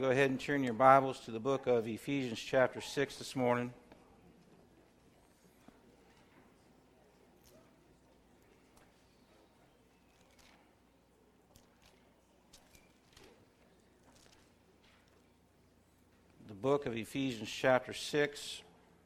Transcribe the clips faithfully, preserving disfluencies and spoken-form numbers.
Go ahead and turn your Bibles to the book of Ephesians chapter six this morning. The book of Ephesians chapter six.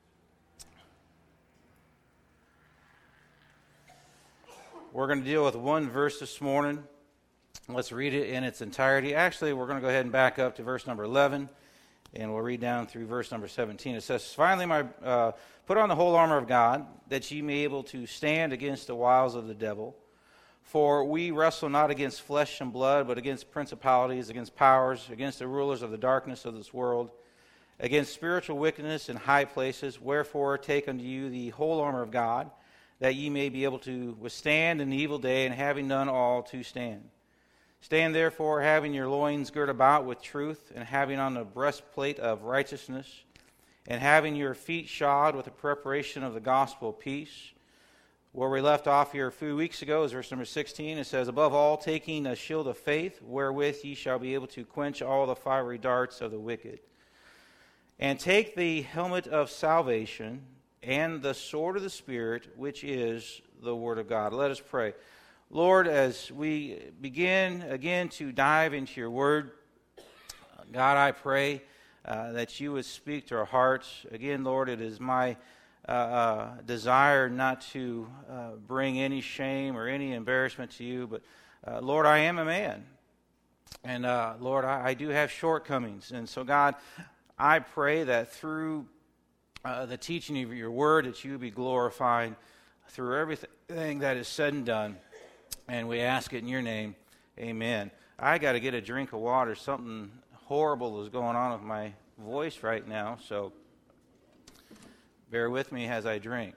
We're going to deal with one verse this morning. Let's read it in its entirety. Actually, we're going to go ahead and back up to verse number eleven, and we'll read down through verse number seventeen. It says, Finally, my uh, put on the whole armor of God, that ye may be able to stand against the wiles of the devil. For we wrestle not against flesh and blood, but against principalities, against powers, against the rulers of the darkness of this world, against spiritual wickedness in high places. Wherefore take unto you the whole armor of God, that ye may be able to withstand in the evil day, and having done all, to stand. Stand therefore, having your loins girt about with truth, and having on the breastplate of righteousness, and having your feet shod with the preparation of the gospel of peace. Where we left off here a few weeks ago is verse number sixteen. It says, Above all, taking a shield of faith, wherewith ye shall be able to quench all the fiery darts of the wicked. And take the helmet of salvation, and the sword of the Spirit, which is the word of God. Let us pray. Lord, as we begin again to dive into your word, God, I pray uh, that you would speak to our hearts. Again, Lord, it is my uh, uh, desire not to uh, bring any shame or any embarrassment to you, but uh, Lord, I am a man. And uh, Lord, I, I do have shortcomings. And so, God, I pray that through uh, the teaching of your word, that you would be glorified through everything that is said and done. And we ask it in your name. Amen. I got to get a drink of water. Something horrible is going on with my voice right now, so bear with me as I drink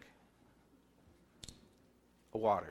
water.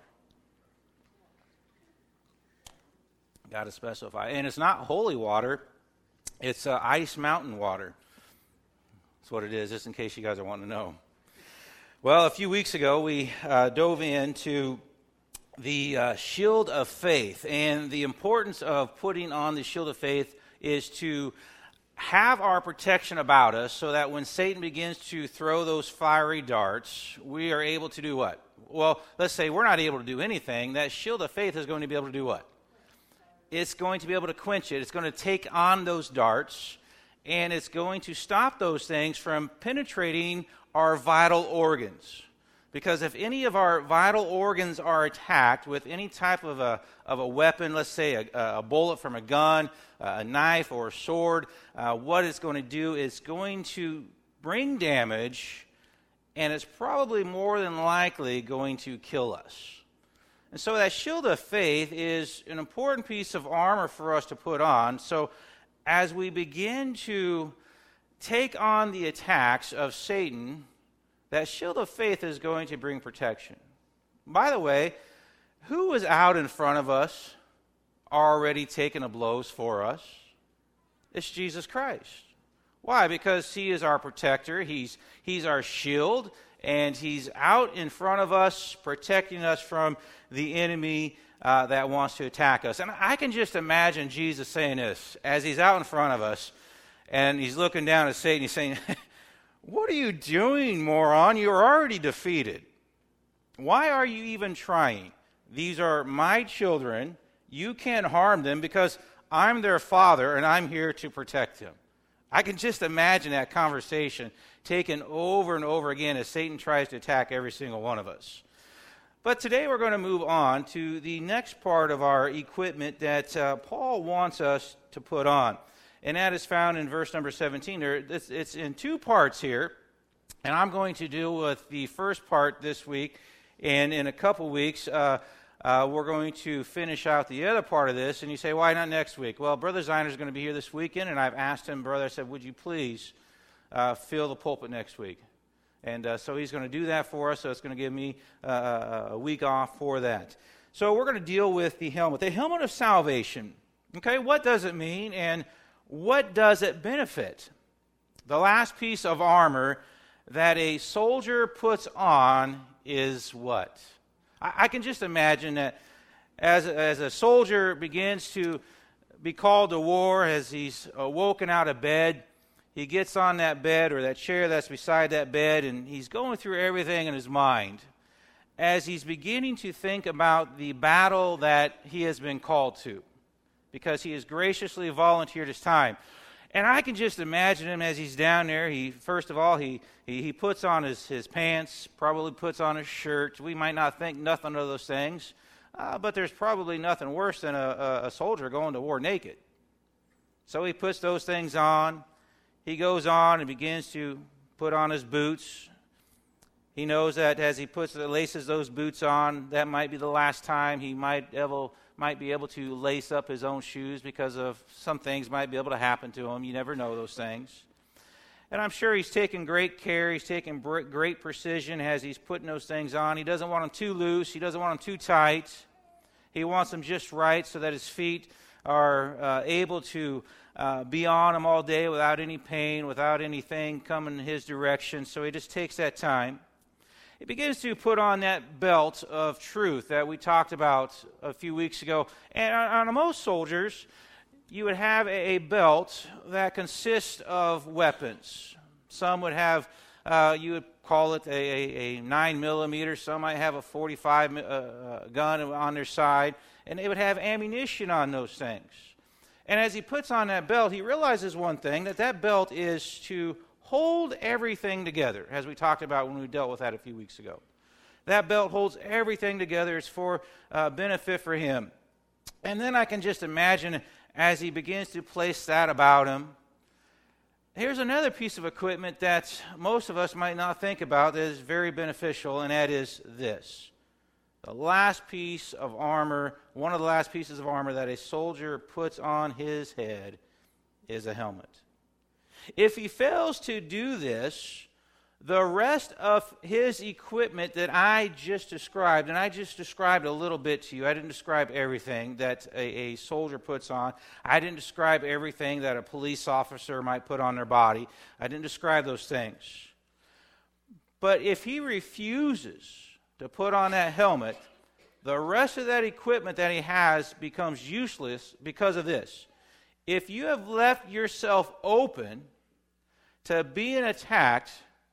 Got to specify. And it's not holy water. It's uh, Ice Mountain water. That's what it is, just in case you guys are wanting to know. Well, a few weeks ago, we uh, dove into the uh, shield of faith, and the importance of putting on the shield of faith is to have our protection about us so that when Satan begins to throw those fiery darts, we are able to do what? Well, let's say we're not able to do anything. That shield of faith is going to be able to do what? It's going to be able to quench it. It's going to take on those darts, and it's going to stop those things from penetrating our vital organs. Because if any of our vital organs are attacked with any type of a of a weapon, let's say a, a bullet from a gun, a knife, or a sword, uh, what it's going to do is going to bring damage, and it's probably more than likely going to kill us. And so that shield of faith is an important piece of armor for us to put on. So as we begin to take on the attacks of Satan, that shield of faith is going to bring protection. By the way, who is out in front of us already taking the blows for us? It's Jesus Christ. Why? Because he is our protector. He's, he's our shield, and he's out in front of us, protecting us from the enemy uh, that wants to attack us. And I can just imagine Jesus saying this as he's out in front of us, and he's looking down at Satan. He's saying, What are you doing, moron? You're already defeated. Why are you even trying? These are my children. You can't harm them because I'm their father and I'm here to protect them. I can just imagine that conversation taken over and over again as Satan tries to attack every single one of us. But today we're going to move on to the next part of our equipment that uh, Paul wants us to put on. And that is found in verse number seventeen. There, it's, it's in two parts here, and I'm going to deal with the first part this week, and in a couple weeks, uh, uh, we're going to finish out the other part of this. And you say, why not next week? Well, Brother Ziner is going to be here this weekend, and I've asked him, Brother, I said, would you please uh, fill the pulpit next week? And uh, so he's going to do that for us, so it's going to give me uh, a week off for that. So we're going to deal with the helmet. The helmet of salvation. Okay, what does it mean, and what does it benefit? The last piece of armor that a soldier puts on is what? I, I can just imagine that as, as a soldier begins to be called to war, as he's woken out of bed, he gets on that bed or that chair that's beside that bed, and he's going through everything in his mind as he's beginning to think about the battle that he has been called to, because he has graciously volunteered his time. And I can just imagine him as he's down there. He first of all, he he, he puts on his, his pants, probably puts on his shirt. We might not think nothing of those things, uh, but there's probably nothing worse than a, a, a soldier going to war naked. So he puts those things on. He goes on and begins to put on his boots. He knows that as he puts laces those boots on, that might be the last time he might ever might be able to lace up his own shoes, because of some things might be able to happen to him. You never know those things. And I'm sure he's taking great care. He's taking great precision as he's putting those things on. He doesn't want them too loose. He doesn't want them too tight. He wants them just right so that his feet are uh, able to uh, be on them all day without any pain, without anything coming in his direction. So he just takes that time. He begins to put on that belt of truth that we talked about a few weeks ago. And on, on most soldiers, you would have a, a belt that consists of weapons. Some would have, uh, you would call it a, a, a nine millimeter. Some might have a forty-five uh, gun on their side. And they would have ammunition on those things. And as he puts on that belt, he realizes one thing, that that belt is to hold everything together, as we talked about when we dealt with that a few weeks ago. That belt holds everything together. It's for uh, benefit for him. And then I can just imagine as he begins to place that about him, here's another piece of equipment that most of us might not think about that is very beneficial, and that is this. The last piece of armor, one of the last pieces of armor that a soldier puts on his head is a helmet. If he fails to do this, the rest of his equipment that I just described, and I just described a little bit to you. I didn't describe everything that a, a soldier puts on. I didn't describe everything that a police officer might put on their body. I didn't describe those things. But if he refuses to put on that helmet, the rest of that equipment that he has becomes useless because of this. If you have left yourself open to being attacked,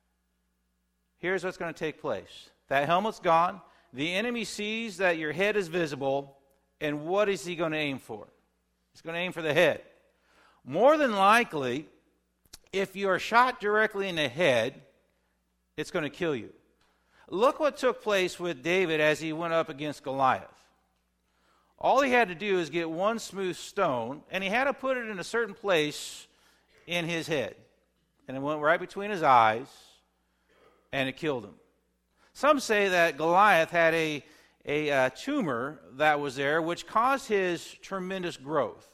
here's what's going to take place. That helmet's gone. The enemy sees that your head is visible, and what is he going to aim for? He's going to aim for the head. More than likely, if you are shot directly in the head, it's going to kill you. Look what took place with David as he went up against Goliath. All he had to do is get one smooth stone, and he had to put it in a certain place in his head. And it went right between his eyes, and it killed him. Some say that Goliath had a, a uh, tumor that was there, which caused his tremendous growth.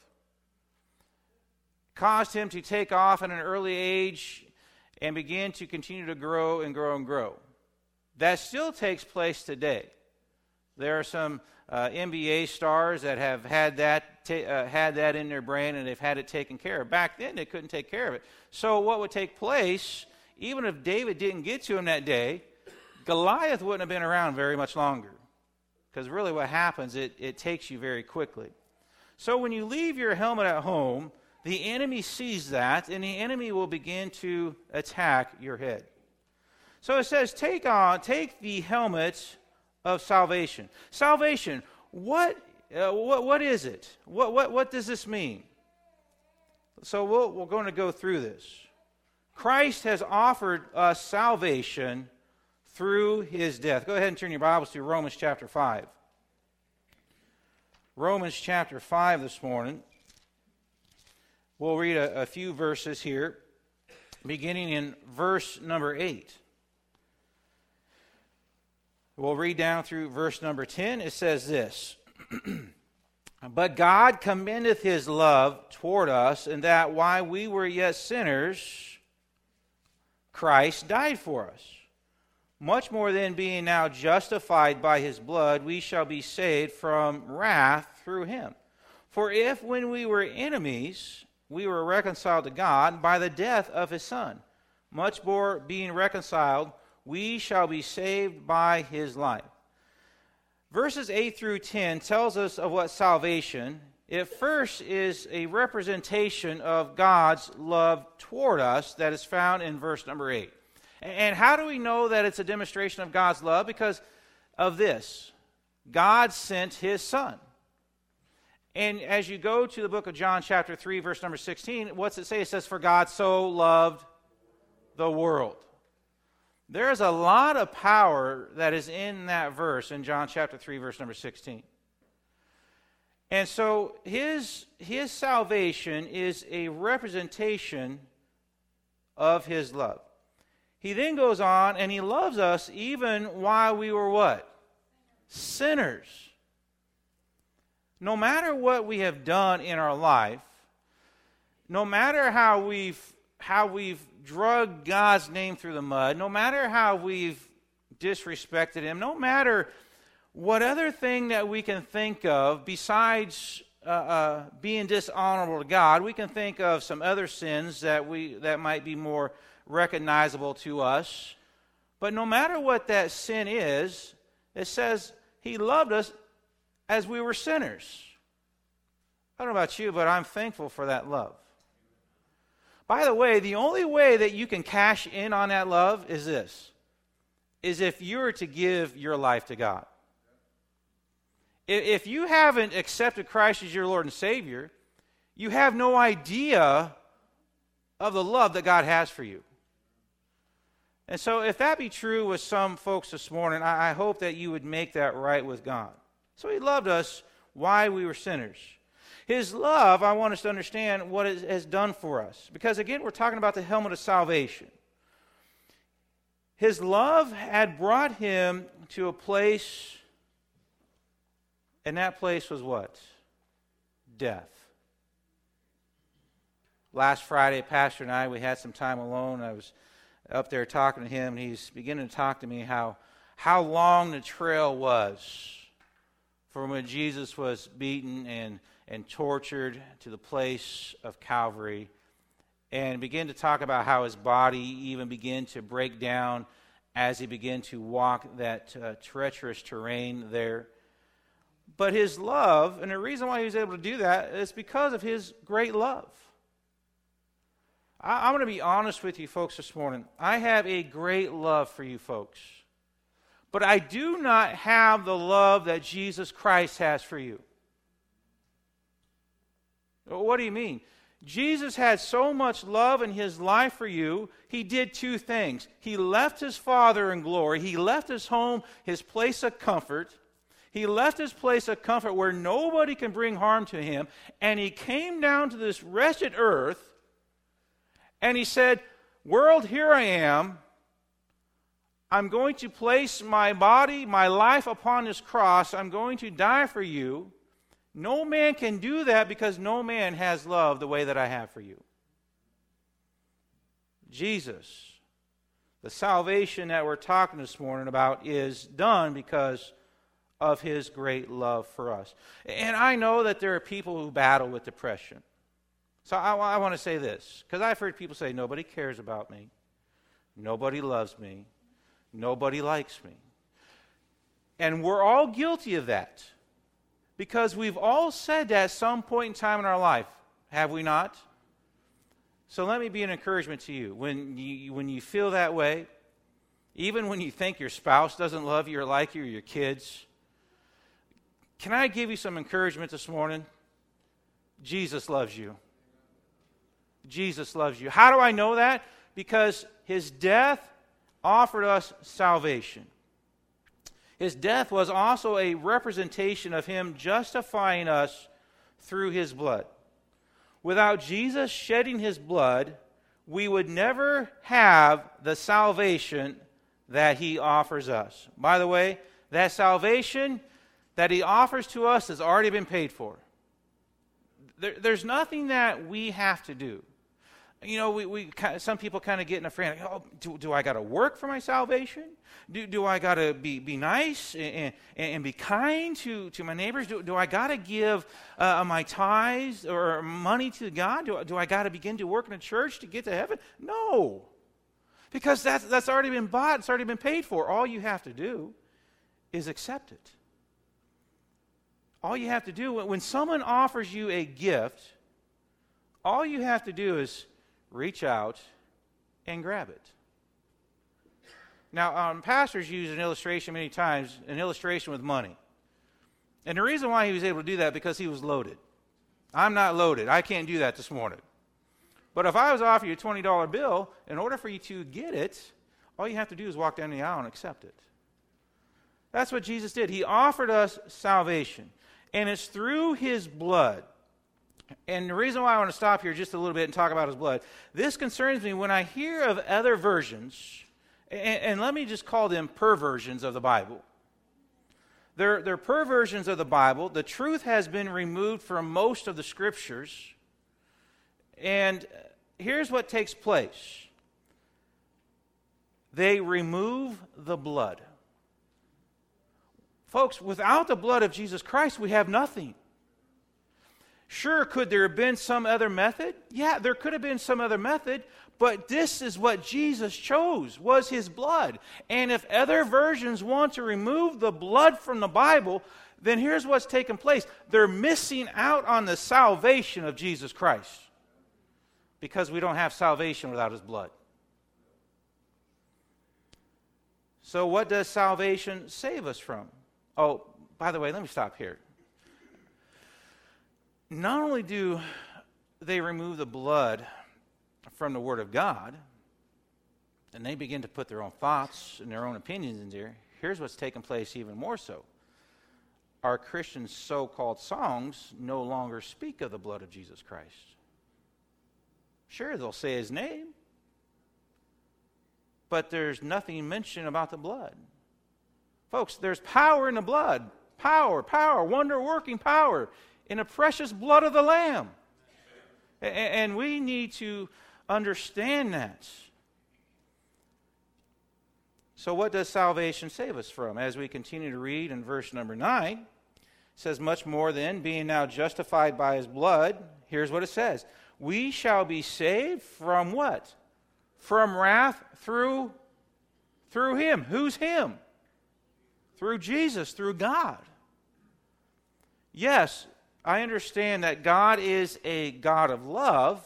Caused him to take off at an early age and begin to continue to grow and grow and grow. That still takes place today. There are some uh, N B A stars that have had that ta- uh, had that in their brain, and they've had it taken care of. Back then, they couldn't take care of it. So what would take place, even if David didn't get to him that day, Goliath wouldn't have been around very much longer. Because really what happens, it, it takes you very quickly. So when you leave your helmet at home, the enemy sees that, and the enemy will begin to attack your head. So it says, take on, take the helmet of salvation. Salvation, what, uh, what, what is it? What, what, what does this mean? So we'll, we're going to go through this. Christ has offered us salvation through his death. Go ahead and turn your Bibles to Romans chapter five. Romans chapter five this morning. We'll read a, a few verses here, beginning in verse number eight. We'll read down through verse number ten. It says this, But God commendeth his love toward us, in that while we were yet sinners, Christ died for us. Much more than being now justified by his blood, we shall be saved from wrath through him. For if when we were enemies, we were reconciled to God by the death of his Son, much more being reconciled, we shall be saved by his life. Verses eight through ten tells us of what salvation it first is a representation of God's love toward us that is found in verse number eight. And how do we know that it's a demonstration of God's love? Because of this. God sent his Son. And as you go to the book of John chapter three, verse number sixteen, what's it say? It says, for God so loved the world. There is a lot of power that is in that verse in John chapter three, verse number sixteen. And so his, his salvation is a representation of his love. He then goes on and he loves us even while we were what? Sinners. No matter what we have done in our life, no matter how we've how we've drugged God's name through the mud, no matter how we've disrespected him, no matter what other thing that we can think of besides uh, uh, being dishonorable to God, we can think of some other sins that we that might be more recognizable to us. But no matter what that sin is, it says he loved us as we were sinners. I don't know about you, but I'm thankful for that love. By the way, the only way that you can cash in on that love is this, is if you were to give your life to God. If you haven't accepted Christ as your Lord and Savior, you have no idea of the love that God has for you. And so if that be true with some folks this morning, I hope that you would make that right with God. So he loved us while we were sinners. His love, I want us to understand what it has done for us. Because again, we're talking about the helmet of salvation. His love had brought him to a place, and that place was what? Death. Last Friday, Pastor and I, we had some time alone. I was up there talking to him, and he's beginning to talk to me how, how long the trail was from when Jesus was beaten and, and tortured to the place of Calvary, and began to talk about how his body even began to break down as he began to walk that uh, treacherous terrain there. But his love, and the reason why he was able to do that is because of his great love. I, I'm going to be honest with you folks this morning. I have a great love for you folks. But I do not have the love that Jesus Christ has for you. What do you mean? Jesus had so much love in his life for you, he did two things. He left his Father in glory. He left his home, his place of comfort. He left his place of comfort where nobody can bring harm to him, and he came down to this wretched earth, and he said, world, here I am. I'm going to place my body, my life upon this cross. I'm going to die for you. No man can do that because no man has love the way that I have for you. Jesus, the salvation that we're talking this morning about, is done because of his great love for us. And I know that there are people who battle with depression. So I, I want to say this, because I've heard people say, nobody cares about me. Nobody loves me. Nobody likes me. And we're all guilty of that. Because we've all said that at some point in time in our life. Have we not? So let me be an encouragement to you. When you, when you feel that way, even when you think your spouse doesn't love you or like you or your kids, can I give you some encouragement this morning? Jesus loves you. Jesus loves you. How do I know that? Because his death offered us salvation. His death was also a representation of him justifying us through his blood. Without Jesus shedding his blood, we would never have the salvation that he offers us. By the way, that salvation that he offers to us has already been paid for. There, there's nothing that we have to do. You know, we, we some people kind of get in a frame, like, oh, do, do I got to work for my salvation? Do, do I got to be, be nice and, and, and be kind to, to my neighbors? Do, do I got to give uh, my tithes or money to God? Do, do I got to begin to work in a church to get to heaven? No. Because that's, that's already been bought. It's already been paid for. All you have to do is accept it. All you have to do, when someone offers you a gift, all you have to do is reach out and grab it. Now, um, pastors use an illustration many times, an illustration with money. And the reason why he was able to do that, because he was loaded. I'm not loaded. I can't do that this morning. But if I was offering you a twenty dollar bill, in order for you to get it, all you have to do is walk down the aisle and accept it. That's what Jesus did. He offered us salvation. And it's through his blood. And the reason why I want to stop here just a little bit and talk about his blood, this concerns me when I hear of other versions, and, and let me just call them perversions of the Bible. They're, they're perversions of the Bible. The truth has been removed from most of the scriptures. And here's what takes place. They remove the blood. Folks, without the blood of Jesus Christ, we have nothing. Sure, could there have been some other method? Yeah, there could have been some other method, but this is what Jesus chose, was his blood. And if other versions want to remove the blood from the Bible, then here's what's taken place. They're missing out on the salvation of Jesus Christ, because we don't have salvation without his blood. So what does salvation save us from? Oh, by the way, let me stop here. Not only do they remove the blood from the Word of God, and they begin to put their own thoughts and their own opinions in there, here's what's taken place even more so. Our Christian so-called songs no longer speak of the blood of Jesus Christ. Sure, they'll say his name, but there's nothing mentioned about the blood. Folks, there's power in the blood. Power, power, wonder-working power in the precious blood of the Lamb. And we need to understand that. So what does salvation save us from? As we continue to read in verse number nine, it says, much more then, being now justified by his blood, here's what it says. We shall be saved from what? From wrath through, through him. Who's him? Through Jesus, through God. Yes, I understand that God is a God of love,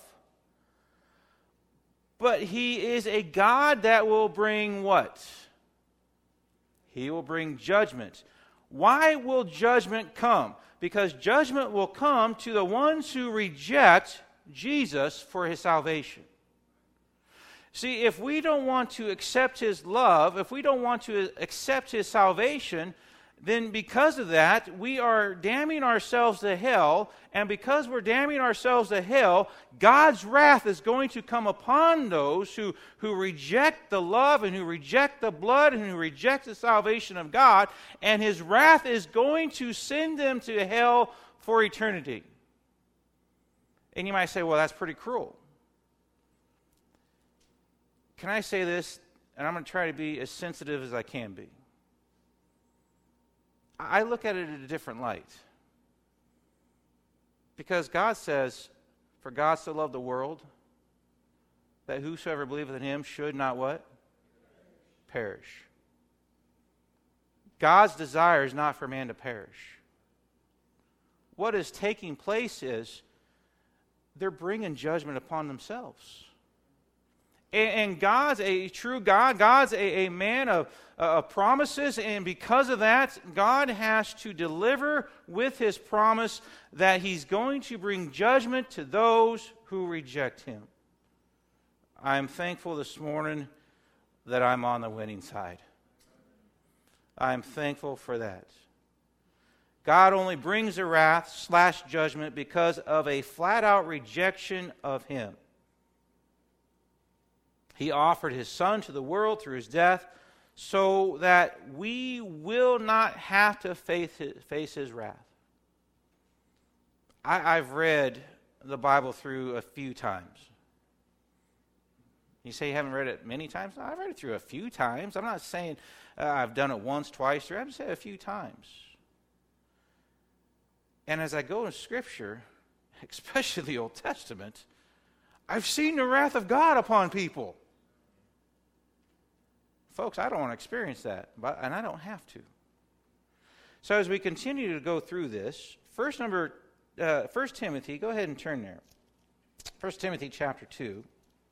but he is a God that will bring what? He will bring judgment. Why will judgment come? Because judgment will come to the ones who reject Jesus for his salvation. See, if we don't want to accept his love, if we don't want to accept his salvation, then because of that, we are damning ourselves to hell. And because we're damning ourselves to hell, God's wrath is going to come upon those who, who reject the love and who reject the blood and who reject the salvation of God. And his wrath is going to send them to hell for eternity. And you might say, well, that's pretty cruel. Can I say this? And I'm going to try to be as sensitive as I can be. I look at it in a different light. Because God says, for God so loved the world, that whosoever believeth in him should not what? Perish. God's desire is not for man to perish. What is taking place is they're bringing judgment upon themselves. And God's a true God. God's a, a man of, uh, of promises. And because of that, God has to deliver with his promise that he's going to bring judgment to those who reject him. I'm thankful this morning that I'm on the winning side. I'm thankful for that. God only brings a wrath slash judgment because of a flat-out rejection of him. He offered his Son to the world through his death so that we will not have to face his, face his wrath. I, I've read the Bible through a few times. You say you haven't read it many times? No, I've read it through a few times. I'm not saying uh, I've done it once, twice, three. I'm just saying a few times. And as I go in Scripture, especially the Old Testament, I've seen the wrath of God upon people. Folks, I don't want to experience that, but, and I don't have to. So as we continue to go through this, first number, uh, First Timothy, go ahead and turn there. First Timothy chapter two.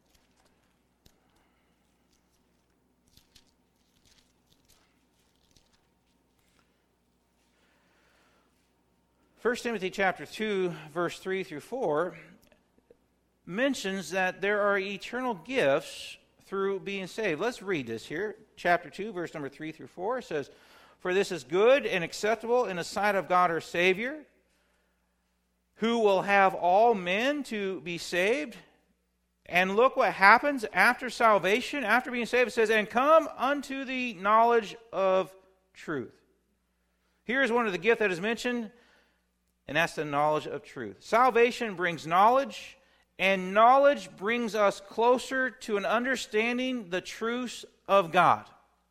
First Timothy chapter two, verse three through four, mentions that there are eternal gifts through being saved. Let's read this here. Chapter two, verse number three through four. It says, "For this is good and acceptable in the sight of God our Savior, who will have all men to be saved." And look what happens after salvation, after being saved. It says, "And come unto the knowledge of truth." Here is one of the gifts that is mentioned, and that's the knowledge of truth. Salvation brings knowledge, and knowledge brings us closer to an understanding the truths of God.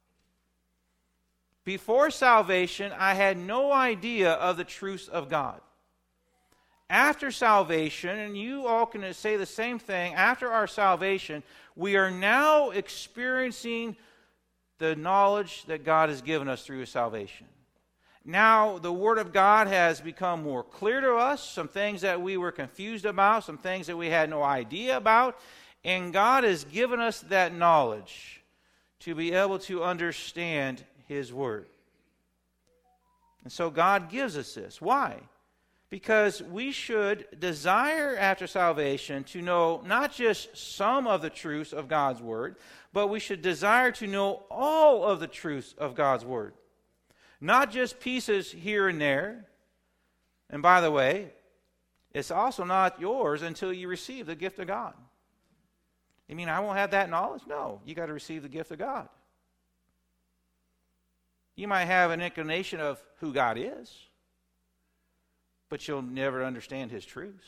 Before salvation, I had no idea of the truths of God. After salvation, and you all can say the same thing, after our salvation, we are now experiencing the knowledge that God has given us through His salvation. Now, the Word of God has become more clear to us, some things that we were confused about, some things that we had no idea about, and God has given us that knowledge to be able to understand His Word. And so God gives us this. Why? Because we should desire after salvation to know not just some of the truths of God's Word, but we should desire to know all of the truths of God's Word. Not just pieces here and there. And by the way, it's also not yours until you receive the gift of God. You mean I won't have that knowledge? No, you got to receive the gift of God. You might have an inclination of who God is, but you'll never understand His truths.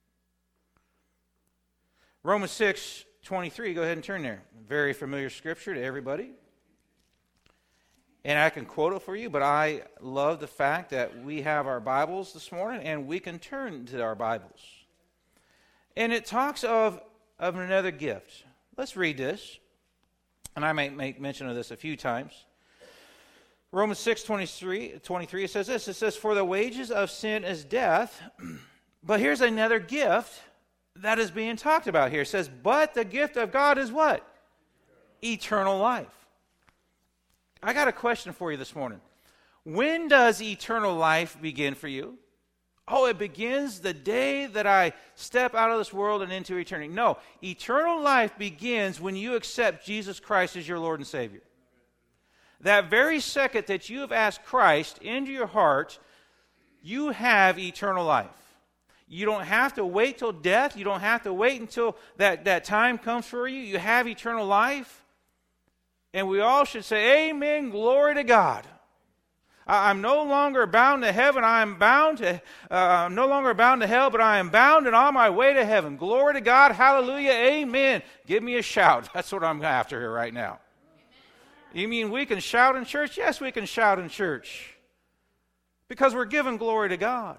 Romans six twenty-three, go ahead and turn there. Very familiar scripture to everybody. And I can quote it for you, but I love the fact that we have our Bibles this morning and we can turn to our Bibles. And it talks of, of another gift. Let's read this. And I might make mention of this a few times. Romans six twenty-three, twenty-three, it says this. It says, "For the wages of sin is death." But here's another gift that is being talked about here. It says, "But the gift of God is what? Eternal life." I got a question for you this morning. When does eternal life begin for you? Oh, it begins the day that I step out of this world and into eternity. No, eternal life begins when you accept Jesus Christ as your Lord and Savior. That very second that you have asked Christ into your heart, you have eternal life. You don't have to wait till death. You don't have to wait until that, that time comes for you. You have eternal life. And we all should say, amen, glory to God. I'm no longer bound to heaven. I am bound to, uh, I'm no longer bound to hell, but I am bound and on my way to heaven. Glory to God. Hallelujah. Amen. Give me a shout. That's what I'm after here right now. Amen. You mean we can shout in church? Yes, we can shout in church. Because we're giving glory to God.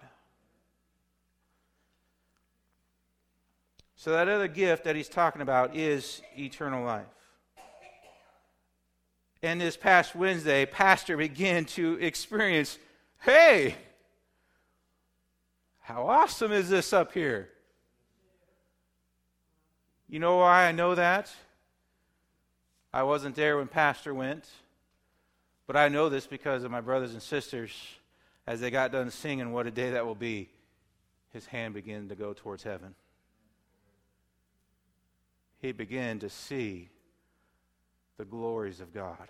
So that other gift that he's talking about is eternal life. And this past Wednesday, Pastor began to experience, hey, how awesome is this up here? You know why I know that? I wasn't there when Pastor went, but I know this because of my brothers and sisters. As they got done singing What a Day That Will Be, his hand began to go towards heaven. He began to see the glories of God.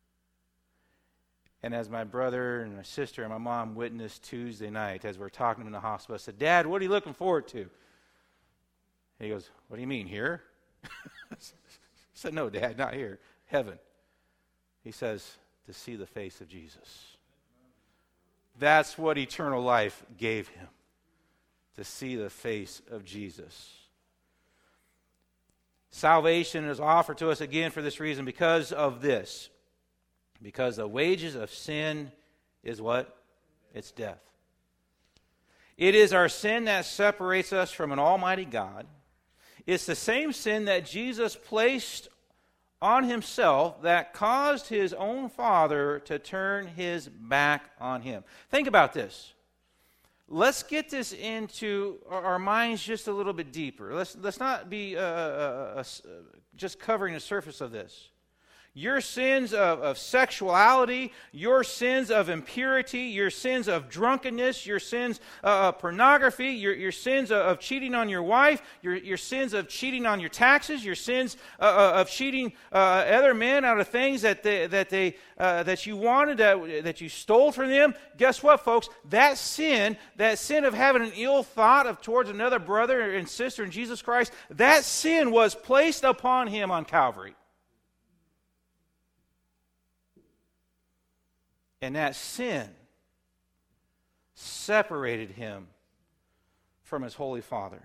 And as my brother and my sister and my mom witnessed Tuesday night, as we were talking in the hospital, I said, "Dad, what are you looking forward to?" He goes, "What do you mean, here?" I said, "No, Dad, not here. Heaven." He says, "To see the face of Jesus." That's what eternal life gave him, to see the face of Jesus. Salvation is offered to us again for this reason, because of this. Because the wages of sin is what? It's death. It is our sin that separates us from an almighty God. It's the same sin that Jesus placed on himself that caused his own Father to turn his back on him. Think about this. Let's get this into our minds just a little bit deeper. Let's, let's not be uh, uh, uh, just covering the surface of this. Your sins of, of sexuality, your sins of impurity, your sins of drunkenness, your sins uh, of pornography, your, your sins of, of cheating on your wife, your, your sins of cheating on your taxes, your sins uh, of cheating uh, other men out of things that they, that they uh, that you wanted, that, that you stole from them. Guess what, folks? That sin, that sin of having an ill thought of towards another brother and sister in Jesus Christ, that sin was placed upon him on Calvary. And that sin separated him from his Holy Father.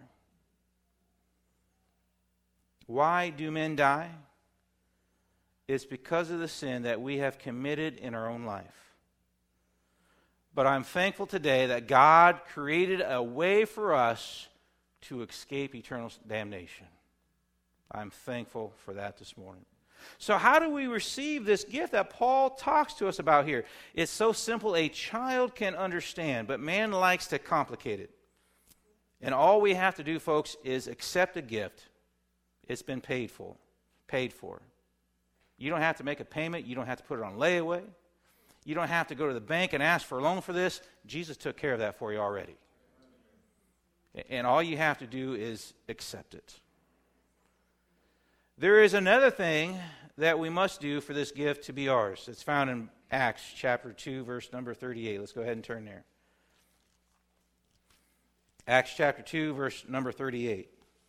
Why do men die? It's because of the sin that we have committed in our own life. But I'm thankful today that God created a way for us to escape eternal damnation. I'm thankful for that this morning. So how do we receive this gift that Paul talks to us about here? It's so simple a child can understand, but man likes to complicate it. And all we have to do, folks, is accept a gift. It's been paid for. Paid for. You don't have to make a payment. You don't have to put it on layaway. You don't have to go to the bank and ask for a loan for this. Jesus took care of that for you already. And all you have to do is accept it. There is another thing that we must do for this gift to be ours. It's found in Acts chapter two, verse number thirty-eight. Let's go ahead and turn there. Acts chapter two, verse number thirty-eight.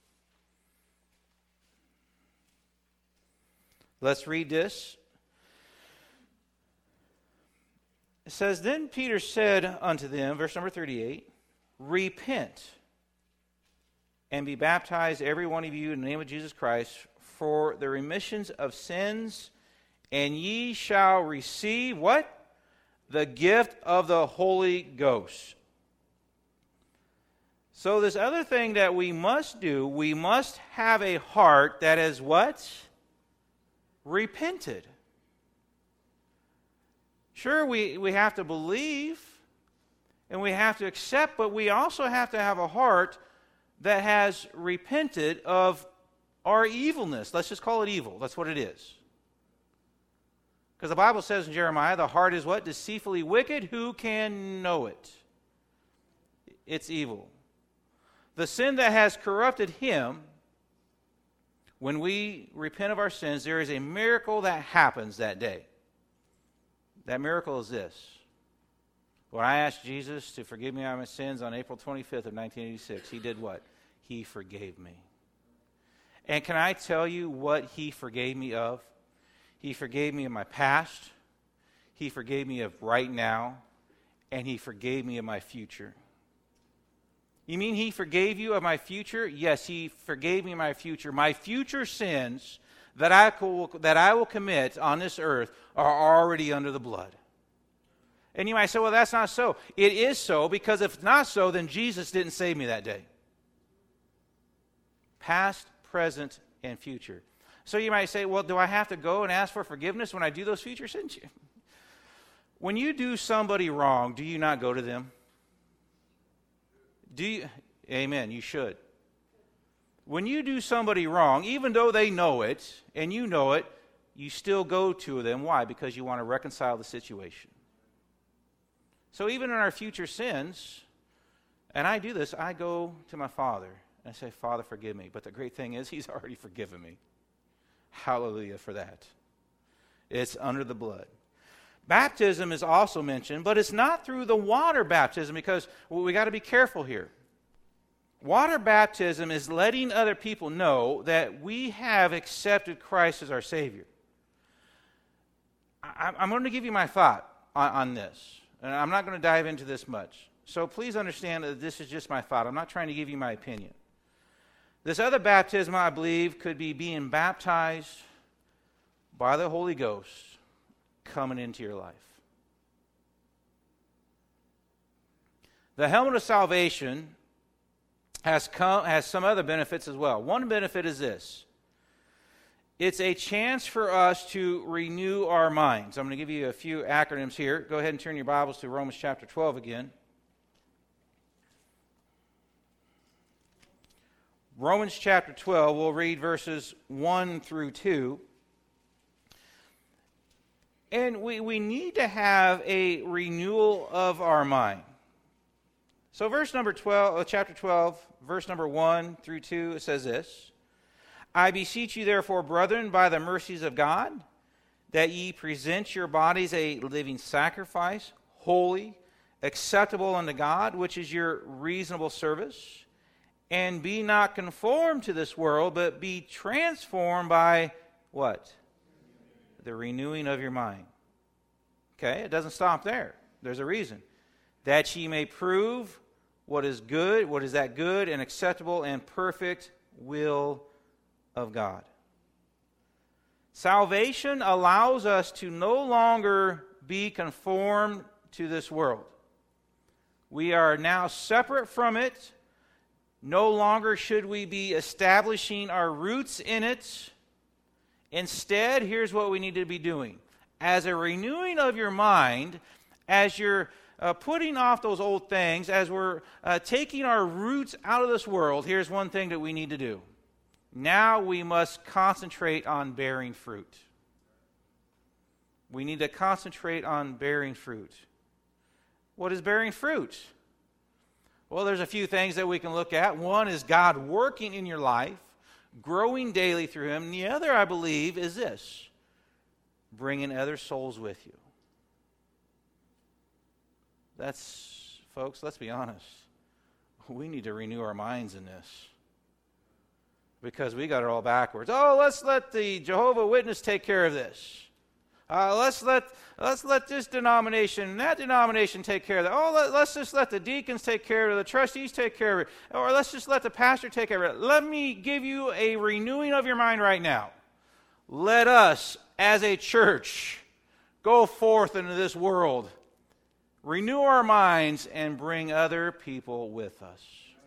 Let's read this. It says, Then Peter said unto them, verse number thirty-eight, Repent, and be baptized every one of you in the name of Jesus Christ for the remissions of sins, and ye shall receive what? The gift of the Holy Ghost. So this other thing that we must do, we must have a heart that is what? Repented. Sure, we, we have to believe and we have to accept, but we also have to have a heart that has repented of our evilness. Let's just call it evil. That's what it is. Because the Bible says in Jeremiah, the heart is what? Deceitfully wicked. Who can know it? It's evil. The sin that has corrupted him, when we repent of our sins, there is a miracle that happens that day. That miracle is this. When I asked Jesus to forgive me of my sins on April twenty-fifth of nineteen eighty-six, he did what? He forgave me. And can I tell you what he forgave me of? He forgave me of my past. He forgave me of right now. And he forgave me of my future. You mean he forgave you of my future? Yes, he forgave me of my future. My future sins that I, co- that I will commit on this earth are already under the blood. And you might say, well, that's not so. It is so, because if not so, then Jesus didn't save me that day. Past, present, and future. So you might say, well, do I have to go and ask for forgiveness when I do those future sins? When you do somebody wrong, do you not go to them? Do you? Amen, you should. When you do somebody wrong, even though they know it, and you know it, you still go to them. Why? Because you want to reconcile the situation. So even in our future sins, and I do this, I go to my Father, and I say, Father, forgive me. But the great thing is, he's already forgiven me. Hallelujah for that. It's under the blood. Baptism is also mentioned, but it's not through the water baptism, because well, we got to be careful here. Water baptism is letting other people know that we have accepted Christ as our Savior. I, I'm going to give you my thought on, on this, and I'm not going to dive into this much. So please understand that this is just my thought. I'm not trying to give you my opinion. This other baptism, I believe, could be being baptized by the Holy Ghost coming into your life. The helmet of salvation has come has some other benefits as well. One benefit is this. It's a chance for us to renew our minds. I'm going to give you a few acronyms here. Go ahead and turn your Bibles to Romans chapter twelve again. Romans chapter twelve, we'll read verses one through two. And we, we need to have a renewal of our mind. So verse number twelve, uh, chapter twelve, verse number one through two, it says this. I beseech you therefore, brethren, by the mercies of God, that ye present your bodies a living sacrifice, holy, acceptable unto God, which is your reasonable service. And be not conformed to this world, but be transformed by what? The renewing of your mind. Okay, it doesn't stop there. There's a reason. That ye may prove what is good, what is that good and acceptable and perfect will of God. Salvation allows us to no longer be conformed to this world. We are now separate from it. No longer should we be establishing our roots in it. Instead, here's what we need to be doing. As a renewing of your mind, as you're uh, putting off those old things, as we're uh, taking our roots out of this world, here's one thing that we need to do. Now we must concentrate on bearing fruit. We need to concentrate on bearing fruit. What is bearing fruit? Well, there's a few things that we can look at. One is God working in your life, growing daily through Him. And the other, I believe, is this: bringing other souls with you. That's, folks, let's be honest. We need to renew our minds in this. Because we got it all backwards. Oh, let's let the Jehovah's Witness take care of this. Uh, let's let let's let this denomination and that denomination take care of that. Oh, let, let's just let the deacons take care of it, the trustees take care of it, or let's just let the pastor take care of it. Let me give you a renewing of your mind right now. Let us, as a church, go forth into this world, renew our minds, and bring other people with us.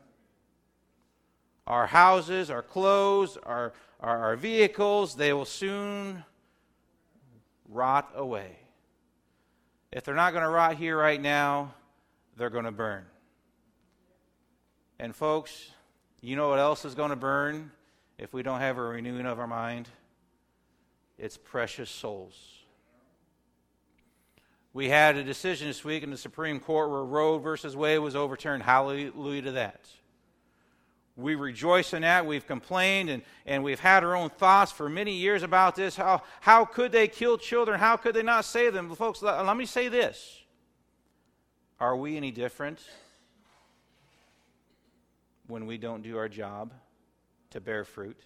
Our houses, our clothes, our, our, our vehicles, they will soon rot away. If they're not going to rot here right now, they're going to burn. And folks, you know what else is going to burn if we don't have a renewing of our mind? It's precious souls. We had a decision this week in the Supreme Court where Roe versus Wade was overturned. Hallelujah to that. We rejoice in that. We've complained and, and we've had our own thoughts for many years about this. How, how could they kill children? How could they not save them? Folks, let, let me say this. Are we any different when we don't do our job to bear fruit?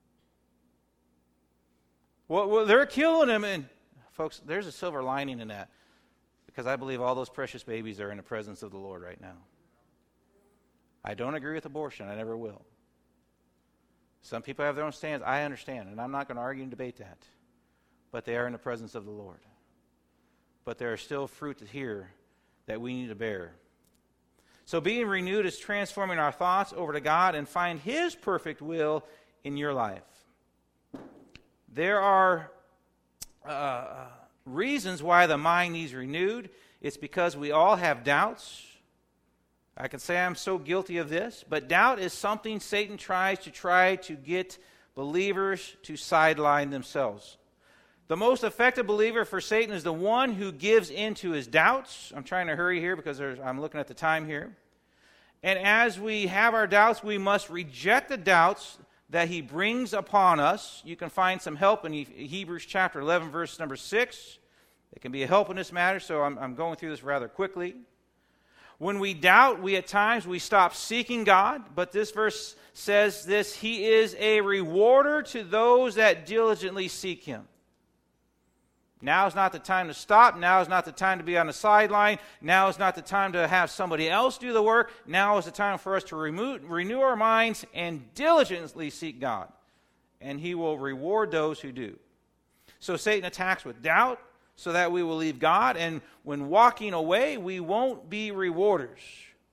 Well, well they're killing them. And folks, there's a silver lining in that. Because I believe all those precious babies are in the presence of the Lord right now. I don't agree with abortion. I never will. Some people have their own stands. I understand, and I'm not going to argue and debate that. But they are in the presence of the Lord. But there are still fruit here that we need to bear. So being renewed is transforming our thoughts over to God and find His perfect will in your life. There are uh, reasons why the mind needs renewed. It's because we all have doubts. I can say I'm so guilty of this, but doubt is something Satan tries to try to get believers to sideline themselves. The most effective believer for Satan is the one who gives in to his doubts. I'm trying to hurry here because I'm looking at the time here. And as we have our doubts, we must reject the doubts that he brings upon us. You can find some help in Hebrews chapter eleven, verse number six. It can be a help in this matter, so I'm, I'm going through this rather quickly. When we doubt, we at times we stop seeking God, but this verse says this: He is a rewarder to those that diligently seek Him. Now is not the time to stop. Now is not the time to be on the sideline. Now is not the time to have somebody else do the work. Now is the time for us to remove, renew our minds and diligently seek God. And He will reward those who do. So Satan attacks with doubt so that we will leave God. And when walking away, we won't be rewarders.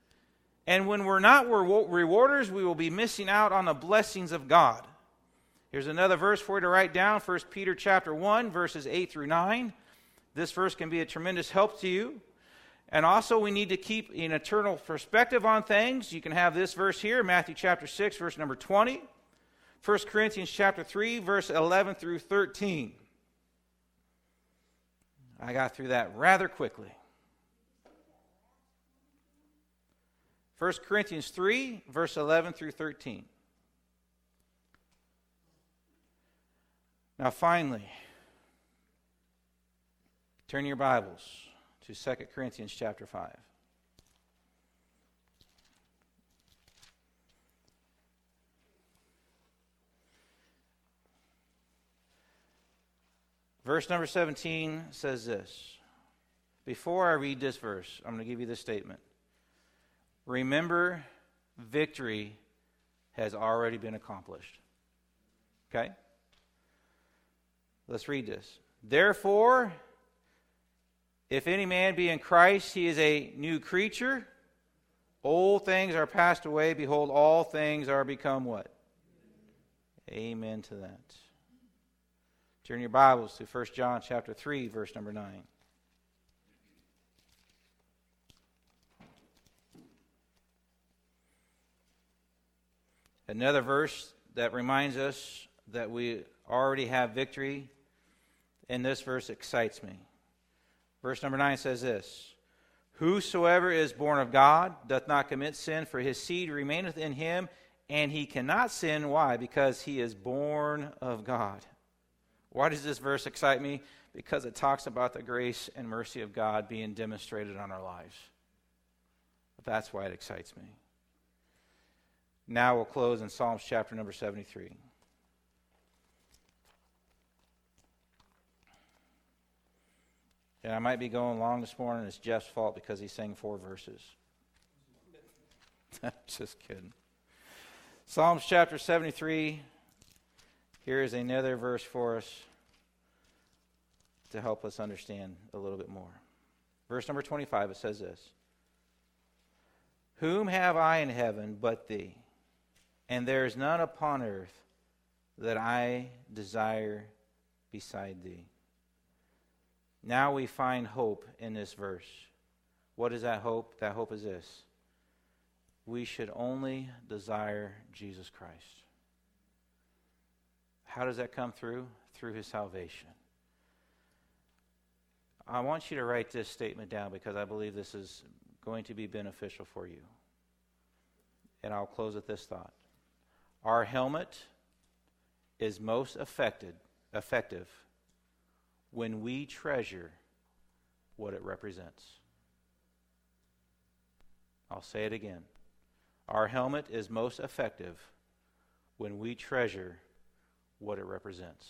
And when we're not rewarders, we will be missing out on the blessings of God. Here's another verse for you to write down, First Peter chapter one, verses eight through nine. This verse can be a tremendous help to you. And also, we need to keep an eternal perspective on things. You can have this verse here, Matthew chapter six, verse number twenty. First Corinthians chapter three, verse eleven through thirteen. I got through that rather quickly. First Corinthians three, verse eleven through thirteen. Now finally, turn your Bibles to Second Corinthians chapter five. Verse number seventeen says this. Before I read this verse, I'm going to give you this statement. Remember, victory has already been accomplished. Okay? Let's read this. Therefore, if any man be in Christ, he is a new creature. Old things are passed away. Behold, all things are become what? Amen to that. Turn your Bibles to First John chapter three, verse number nine. Another verse that reminds us that we already have victory, and this verse excites me. Verse number nine says this, whosoever is born of God doth not commit sin, for his seed remaineth in him, and he cannot sin. Why? Because he is born of God. Why does this verse excite me? Because it talks about the grace and mercy of God being demonstrated on our lives. That's why it excites me. Now we'll close in Psalms chapter number seventy-three. And I might be going long this morning. It's Jeff's fault because he sang four verses. Just kidding. Psalms chapter seventy-three. Here is another verse for us to help us understand a little bit more. Verse number twenty-five, it says this. Whom have I in heaven but thee? And there is none upon earth that I desire beside thee. Now we find hope in this verse. What is that hope? That hope is this. We should only desire Jesus Christ. How does that come through? Through his salvation. I want you to write this statement down because I believe this is going to be beneficial for you. And I'll close with this thought. Our helmet is most affected, effective when we treasure what it represents. I'll say it again. Our helmet is most effective when we treasure what it represents.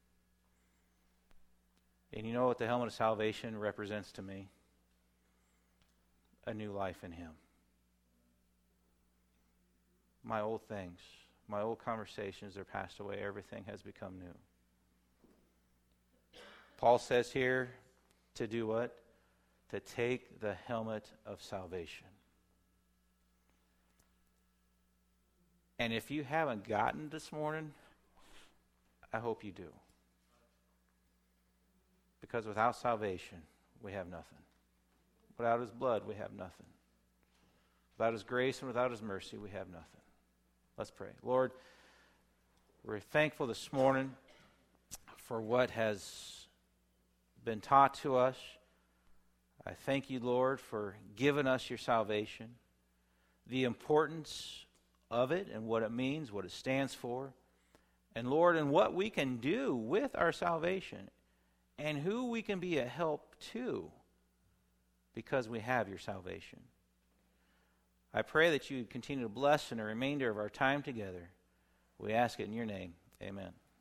And you know what the helmet of salvation represents to me? A new life in him. My old things, my old conversations are passed away. Everything has become new. Paul says here to do what? To take the helmet of salvation. And if you haven't gotten this morning, I hope you do. Because without salvation, we have nothing. Without his blood, we have nothing. Without his grace and without his mercy, we have nothing. Let's pray. Lord, we're thankful this morning for what has been taught to us. I thank you, Lord, for giving us your salvation, the importance of it and what it means, what it stands for, and Lord, and what we can do with our salvation and who we can be a help to because we have your salvation. I pray that you continue to bless in the remainder of our time together. We ask it in your name. Amen.